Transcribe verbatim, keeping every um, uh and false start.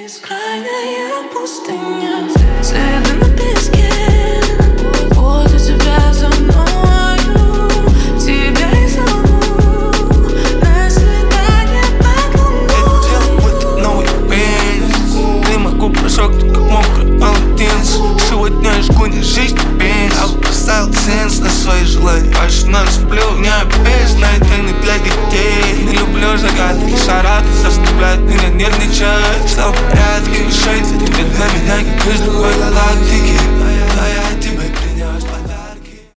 Бескрайняя пустыня, следы на песке. Вот у тебя за мною, тебя и зову на свидание под луной. Я делал будто новый пенис. Ты могу порошок, как мокрый полотенце. Сегодня я жгу не жизнь, а пенис. Я бы поставил ценз на свои желания. Больше ночь сплю, не обез, на это не для детей. Не люблю загадки, шараты заставляют меня нервничать. Стал в порядке, решайте, тебе для меня, как из другой галактики.